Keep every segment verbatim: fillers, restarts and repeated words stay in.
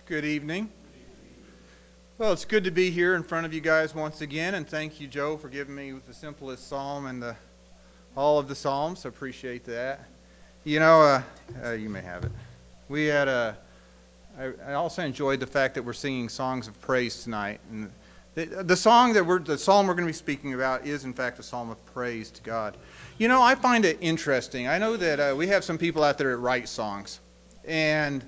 Good evening. Well, it's good to be here in front of you guys once again, and thank you, Joe, for giving me the simplest psalm and the all of the psalms. I appreciate that. You know, uh, uh, you may have it. We had a. I, I also enjoyed the fact that we're singing songs of praise tonight, and the, the song that we're the psalm we're going to be speaking about is, in fact, a psalm of praise to God. You know, I find it interesting. I know that uh, we have some people out there that write songs, and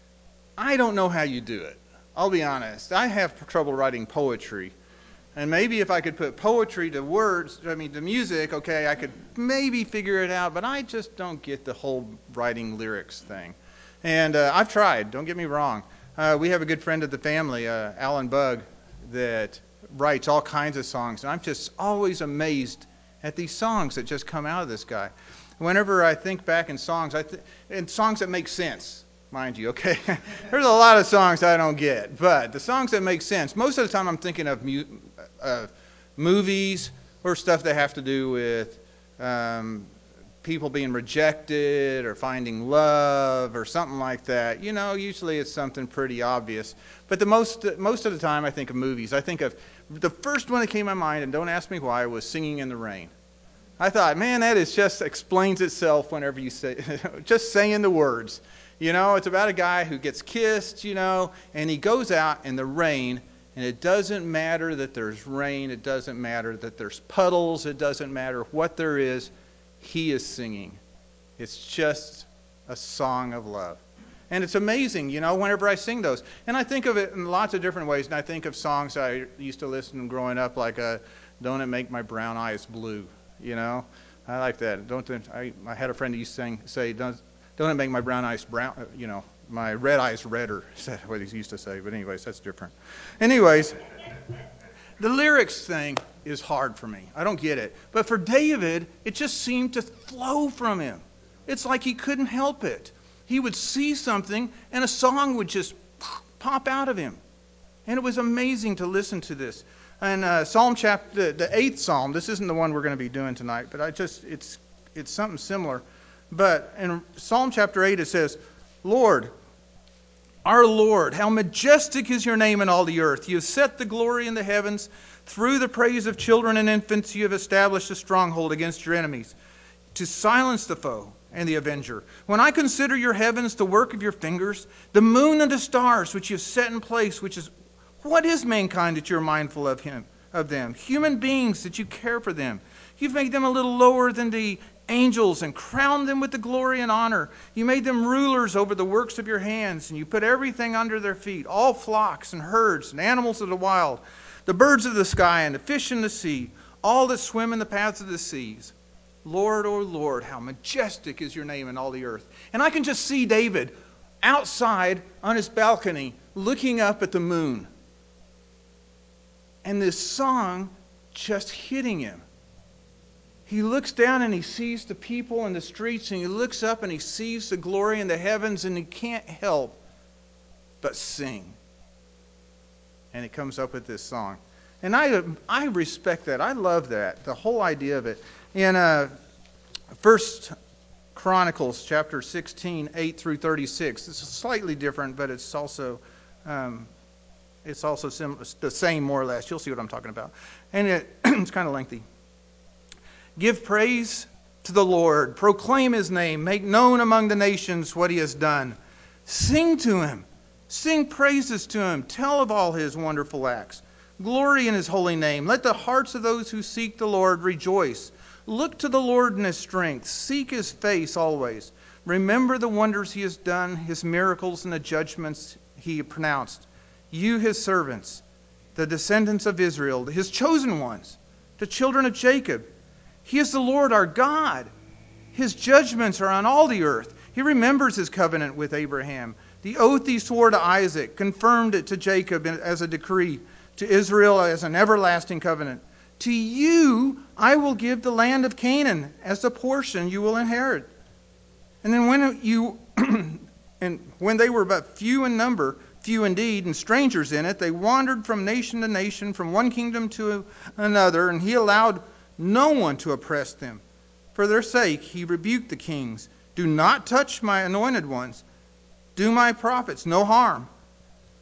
I don't know how you do it. I'll be honest. I have trouble writing poetry. And maybe if I could put poetry to words, I mean to music, okay, I could maybe figure it out. But I just don't get the whole writing lyrics thing. And uh, I've tried, don't get me wrong. Uh, we have a good friend of the family, uh, Alan Bugg, that writes all kinds of songs. And I'm just always amazed at these songs that just come out of this guy. Whenever I think back in songs, I th- in songs that make sense. Mind you, okay? There's a lot of songs I don't get, but the songs that make sense, most of the time I'm thinking of mu- uh, movies or stuff that have to do with um, people being rejected or finding love or something like that. You know, usually it's something pretty obvious. But the most most of the time I think of movies. I think of the first one that came to my mind, and don't ask me why, was Singing in the Rain. I thought, man, that is just explains itself whenever you say, just saying the words. You know, it's about a guy who gets kissed, you know, and he goes out in the rain, and it doesn't matter that there's rain, it doesn't matter that there's puddles, it doesn't matter what there is, he is singing. It's just a song of love. And it's amazing, you know, whenever I sing those. And I think of it in lots of different ways, and I think of songs I used to listen to growing up, like uh, Don't It Make My Brown Eyes Blue, you know. I like that. Don't I, I had a friend who used to sing, say, don't, don't it make my brown eyes brown, you know, my red eyes redder, is what he used to say. But anyways, that's different. Anyways, the lyrics thing is hard for me. I don't get it. But for David, it just seemed to flow from him. It's like he couldn't help it. He would see something, and a song would just pop out of him. And it was amazing to listen to this. And uh, Psalm chapter, the eighth Psalm, this isn't the one we're going to be doing tonight, but I just, it's, it's something similar. But in Psalm chapter eight, it says, Lord, our Lord, how majestic is your name in all the earth. You have set the glory in the heavens. Through the praise of children and infants, you have established a stronghold against your enemies, to silence the foe and the avenger. When I consider your heavens, the work of your fingers, the moon and the stars which you have set in place, which is, what is mankind that you're mindful of him, of them? Human beings that you care for them. You've made them a little lower than the angels and crowned them with the glory and honor. You made them rulers over the works of your hands, and you put everything under their feet, all flocks and herds and animals of the wild, the birds of the sky and the fish in the sea, all that swim in the paths of the seas. Lord, oh Lord, how majestic is your name in all the earth. And I can just see David outside on his balcony looking up at the moon. And this song just hitting him. He looks down and he sees the people in the streets, and he looks up and he sees the glory in the heavens, and he can't help but sing. And he comes up with this song. And I I respect that. I love that, the whole idea of it. In uh, First Chronicles chapter sixteen, eight through thirty-six, it's slightly different, but it's also um, it's also sim- the same more or less. You'll see what I'm talking about. And it, it's kind of lengthy. Give praise to the Lord. Proclaim his name. Make known among the nations what he has done. Sing to him. Sing praises to him. Tell of all his wonderful acts. Glory in his holy name. Let the hearts of those who seek the Lord rejoice. Look to the Lord in his strength. Seek his face always. Remember the wonders he has done, his miracles and the judgments he pronounced. You, his servants, the descendants of Israel, his chosen ones, the children of Jacob. He is the Lord our God. His judgments are on all the earth. He remembers his covenant with Abraham. The oath he swore to Isaac, confirmed it to Jacob as a decree, to Israel as an everlasting covenant. To you I will give the land of Canaan as the portion you will inherit. And then when you and when they were but few in number, few indeed, and strangers in it, they wandered from nation to nation, from one kingdom to another, and he allowed no one to oppress them. For their sake he rebuked the kings. Do not touch my anointed ones. Do my prophets no harm.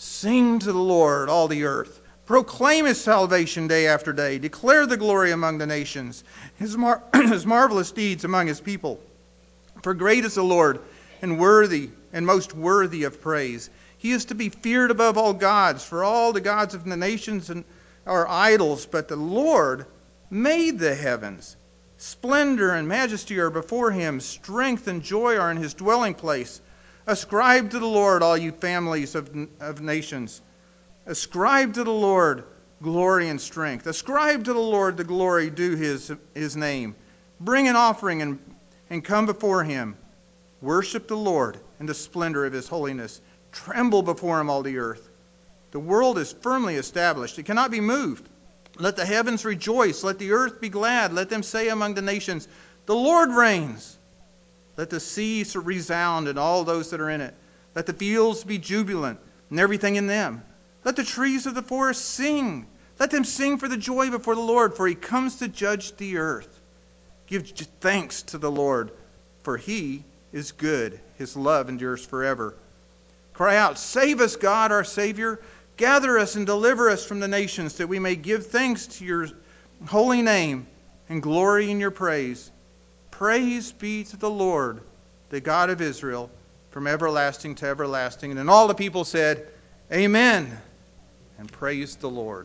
Sing to the Lord, all the earth. Proclaim his salvation day after day. Declare the glory among the nations, his, mar- his marvelous deeds among his people. For great is the Lord, and worthy, and most worthy of praise. He is to be feared above all gods, for all the gods of the nations are idols, but the Lord made the heavens. Splendor and majesty are before him. Strength and joy are in his dwelling place. Ascribe to the Lord, all you families of, of nations. Ascribe to the Lord glory and strength. Ascribe to the Lord the glory due his, his name. Bring an offering and, and come before him. Worship the Lord in the splendor of his holiness. Tremble before him, all the earth. The world is firmly established. It cannot be moved. Let the heavens rejoice. Let the earth be glad. Let them say among the nations, the Lord reigns. Let the sea resound and all those that are in it. Let the fields be jubilant and everything in them. Let the trees of the forest sing. Let them sing for the joy before the Lord, for he comes to judge the earth. Give thanks to the Lord, for he is good. His love endures forever. Cry out, save us, God, our Savior. Gather us and deliver us from the nations, that we may give thanks to your holy name and glory in your praise. Praise be to the Lord, the God of Israel, from everlasting to everlasting. And then all the people said, Amen, and praise the Lord.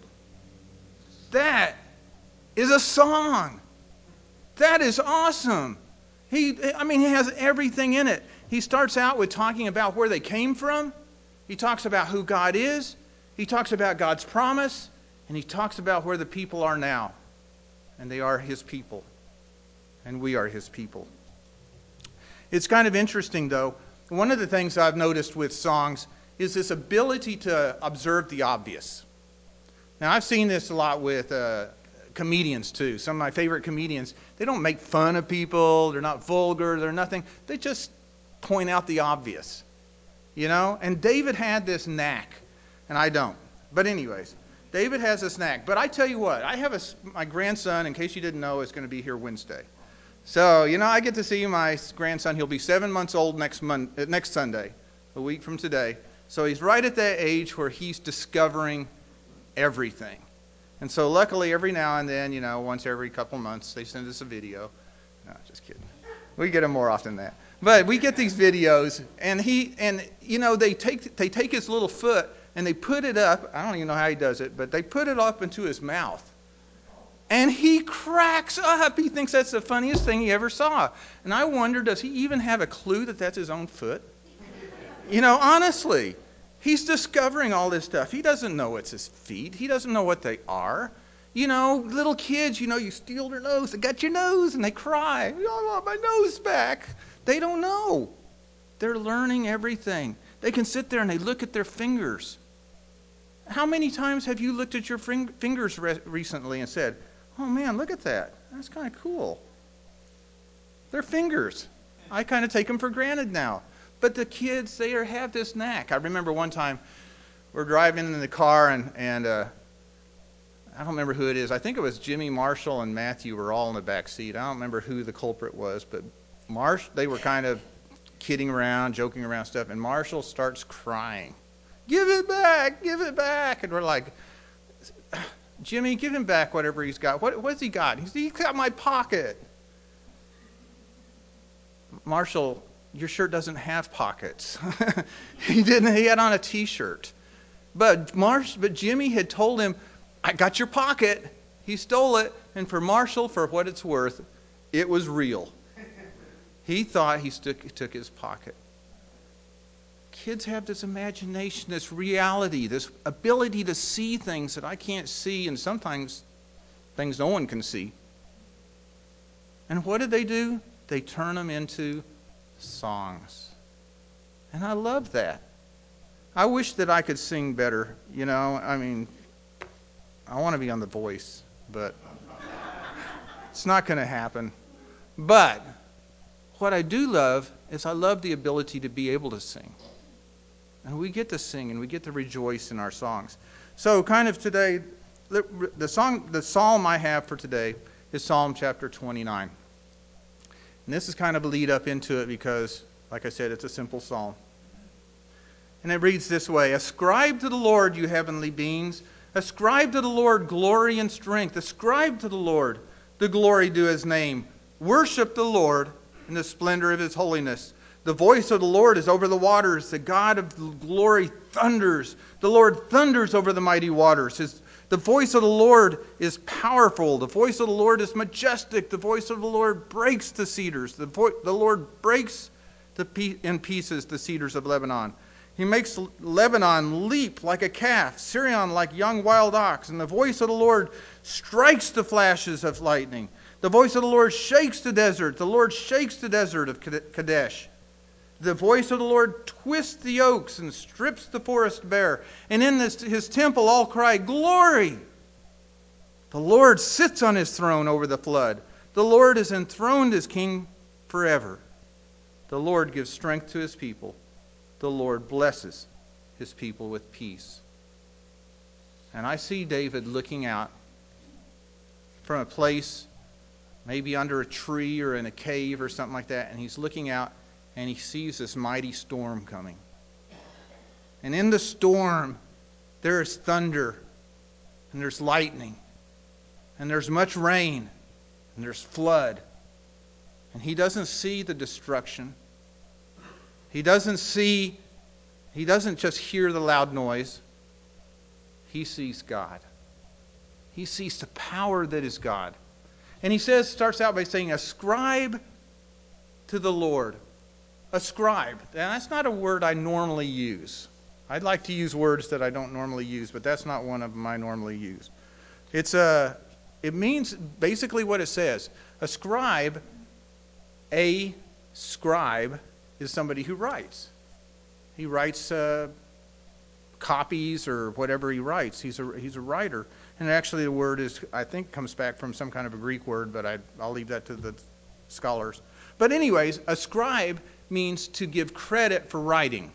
That is a song. That is awesome. He, I mean, he has everything in it. He starts out with talking about where they came from. He talks about who God is. He talks about God's promise. And he talks about where the people are now. And they are his people. And we are his people. It's kind of interesting, though. One of the things I've noticed with songs is this ability to observe the obvious. Now, I've seen this a lot with uh, comedians, too. Some of my favorite comedians, they don't make fun of people. They're not vulgar. They're nothing. They just point out the obvious, you know? And David had this knack, and I don't. But anyways, David has this knack. But I tell you what, I have a, my grandson, in case you didn't know, is going to be here Wednesday. So, you know, I get to see my grandson. He'll be seven months old next mon- next Sunday, a week from today. So he's right at that age where he's discovering everything. And so luckily, every now and then, you know, once every couple months, they send us a video. No, just kidding. We get them more often than that. But we get these videos, and he and you know they take they take his little foot and they put it up. I don't even know how he does it, but they put it up into his mouth, and he cracks up. He thinks that's the funniest thing he ever saw. And I wonder, does he even have a clue that that's his own foot? You know, honestly, he's discovering all this stuff. He doesn't know it's his feet. He doesn't know what they are. You know, little kids, you know, you steal their nose. They got your nose, and they cry. Oh, I want my nose back. They don't know. They're learning everything. They can sit there and they look at their fingers. How many times have you looked at your fing- fingers re- recently and said, oh man, look at that. That's kind of cool. They're fingers. I kind of take them for granted now. But the kids, they are, have this knack. I remember one time we're driving in the car and, and uh, I don't remember who it is. I think it was Jimmy, Marshall, and Matthew were all in the back seat. I don't remember who the culprit was, but Marsh, they were kind of kidding around, joking around stuff, and Marshall starts crying. Give it back, give it back. And we're like, Jimmy, give him back whatever he's got. What, what's he got? He's, he's got my pocket. Marshall, your shirt doesn't have pockets. he didn't. He had on a T-shirt. But Marsh, but Jimmy had told him, I got your pocket. He stole it. And for Marshall, for what it's worth, it was real. He thought he took, took his pocket. Kids have this imagination, this reality, this ability to see things that I can't see, and sometimes things no one can see. And what did they do? They turn them into songs. And I love that. I wish that I could sing better. You know, I mean, I want to be on The Voice, but it's not going to happen. But what I do love is I love the ability to be able to sing. And we get to sing and we get to rejoice in our songs. So kind of today, the, the song, the psalm I have for today is Psalm chapter twenty-nine. And this is kind of a lead up into it because, like I said, it's a simple psalm. And it reads this way: Ascribe to the Lord, you heavenly beings. Ascribe to the Lord glory and strength. Ascribe to the Lord the glory due his name. Worship the Lord in the splendor of his holiness. The voice of the Lord is over the waters. The God of glory thunders. The Lord thunders over the mighty waters. His, the voice of the Lord is powerful. The voice of the Lord is majestic. The voice of the Lord breaks the cedars. The, vo- the Lord breaks the pe- in pieces the cedars of Lebanon. He makes Lebanon leap like a calf, Syrian like young wild ox. And the voice of the Lord strikes the flashes of lightning. The voice of the Lord shakes the desert. The Lord shakes the desert of Kadesh. The voice of the Lord twists the oaks and strips the forest bare. And in this, his temple all cry, Glory! The Lord sits on his throne over the flood. The Lord is enthroned as king forever. The Lord gives strength to his people. The Lord blesses his people with peace. And I see David looking out from a place, maybe under a tree or in a cave or something like that, and he's looking out and he sees this mighty storm coming. And in the storm, there is thunder, and there's lightning, and there's much rain, and there's flood. And he doesn't see the destruction. He doesn't see, he doesn't just hear the loud noise. He sees God. He sees the power that is God. And he says, starts out by saying, ascribe to the Lord. Ascribe. Now, that's not a word I normally use. I'd like to use words that I don't normally use, but that's not one of them I normally use. It's a, it means basically what it says. A scribe, a scribe, is somebody who writes. He writes uh, copies or whatever he writes. He's a he's a writer. And actually the word is, I think, comes back from some kind of a Greek word, but I, I'll leave that to the scholars. But anyways, a scribe means to give credit for writing.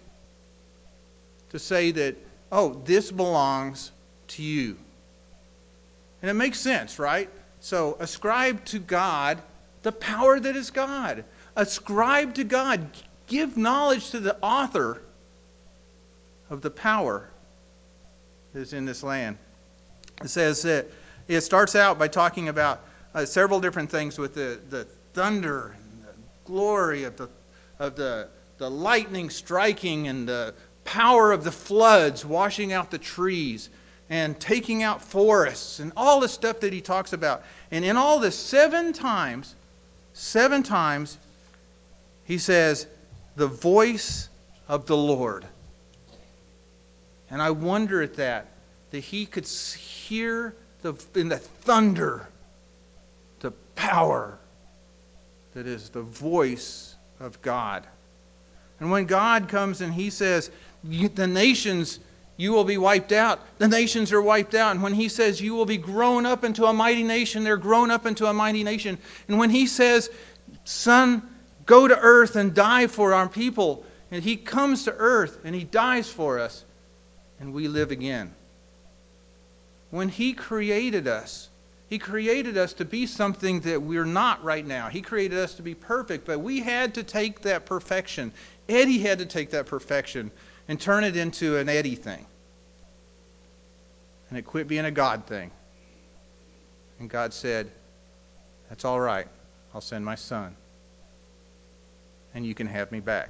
To say that, oh, this belongs to you. And it makes sense, right? So ascribe to God the power that is God. Ascribe to God. Give knowledge to the author of the power that is in this land. It says that it starts out by talking about uh, several different things with the, the thunder and the glory of the of the the lightning striking and the power of the floods washing out the trees and taking out forests and all the stuff that he talks about. And in all this, seven times, seven times, he says, the voice of the Lord. And I wonder at that, that he could hear the, in the thunder, the power that is the voice of God. And when God comes and he says, the nations, you will be wiped out. The nations are wiped out. And when he says, you will be grown up into a mighty nation, they're grown up into a mighty nation. And when he says, son, go to earth and die for our people, and he comes to earth and he dies for us, and we live again. When he created us, he created us to be something that we're not right now. He created us to be perfect, but we had to take that perfection. Eddie had to take that perfection and turn it into an Eddie thing. And it quit being a God thing. And God said, that's all right. I'll send my son. And you can have me back.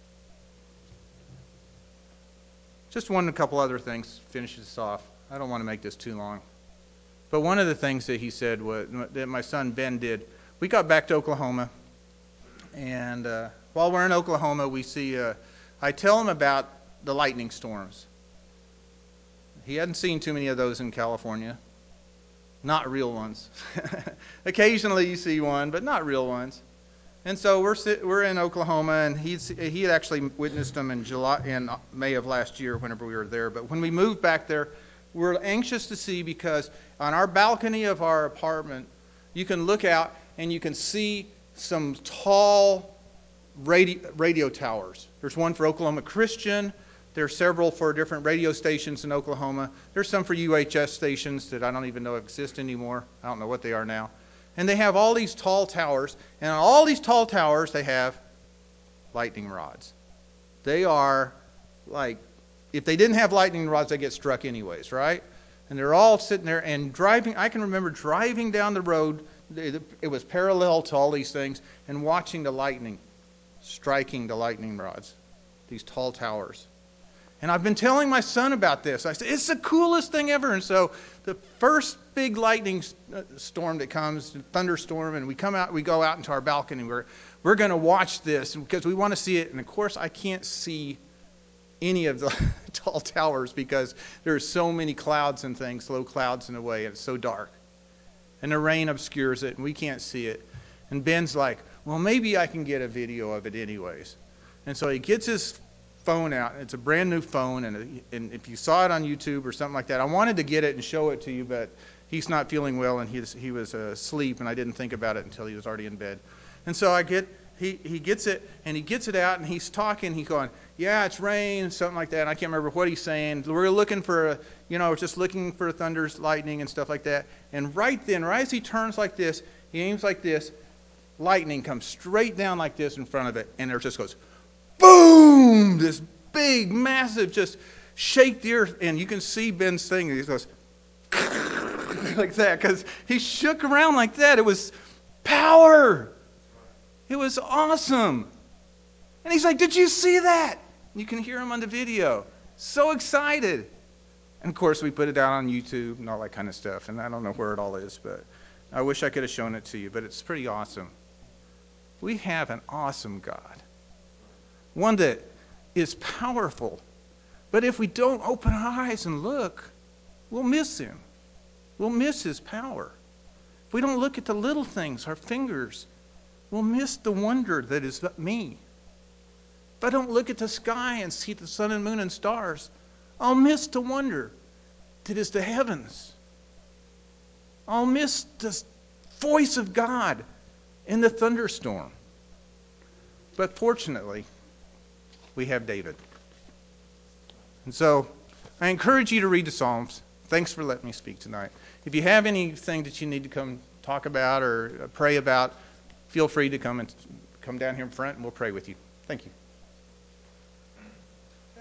Just one, a couple other things, finish this off. I don't want to make this too long. But one of the things that he said was, that my son Ben did, we got back to Oklahoma. And uh, while we're in Oklahoma, we see, uh, I tell him about the lightning storms. He hadn't seen too many of those in California. Not real ones. Occasionally you see one, but not real ones. And so we're sit, we're in Oklahoma, and he's he had actually witnessed them in July, in May of last year, whenever we were there. But when we moved back there, we're anxious to see, because on our balcony of our apartment, you can look out and you can see some tall radio, radio towers. There's one for Oklahoma Christian. There are several for different radio stations in Oklahoma. There's some for U H S stations that I don't even know exist anymore. I don't know what they are now. And they have all these tall towers, and on all these tall towers they have lightning rods. They are like, if they didn't have lightning rods, they get struck anyways, right? And they're all sitting there and driving. I can remember driving down the road. It was parallel to all these things, and watching the lightning striking the lightning rods, these tall towers. And I've been telling my son about this. I said, it's the coolest thing ever. And so the first big lightning storm that comes, thunderstorm, and we come out, we go out into our balcony. We're, we're going to watch this because we want to see it. And, of course, I can't see any of the tall towers because there's so many clouds and things, low clouds in the way, and it's so dark. And the rain obscures it, and we can't see it. And Ben's like, well, maybe I can get a video of it anyways. And so he gets his phone out. It's a brand new phone, and, and if you saw it on YouTube or something like that, I wanted to get it and show it to you, but he's not feeling well, and he's, he was uh, asleep, and I didn't think about it until he was already in bed. And so I get, he, he gets it, and he gets it out, and he's talking. He's going, yeah, it's rain, something like that. And I can't remember what he's saying. We're looking for, a, you know, just looking for thunders, lightning, and stuff like that. And right then, right as he turns like this, he aims like this, lightning comes straight down like this in front of it, and there just goes, boom! This big, massive, just shake the earth, and you can see Ben's thing. He goes like that because he shook around like that. It was power. It was awesome. And he's like, "Did you see that?" You can hear him on the video. So excited. And of course, we put it out on YouTube and all that kind of stuff. And I don't know where it all is, but I wish I could have shown it to you. But it's pretty awesome. We have an awesome God. One that is powerful. But if we don't open our eyes and look, we'll miss him. We'll miss his power. If we don't look at the little things, our fingers, we'll miss the wonder that is me. If I don't look at the sky and see the sun and moon and stars, I'll miss the wonder that is the heavens. I'll miss the voice of God in the thunderstorm. But fortunately, we have David. And so I encourage you to read the Psalms. Thanks for letting me speak tonight. If you have anything that you need to come talk about or pray about, feel free to come and come down here in front and we'll pray with you. Thank you.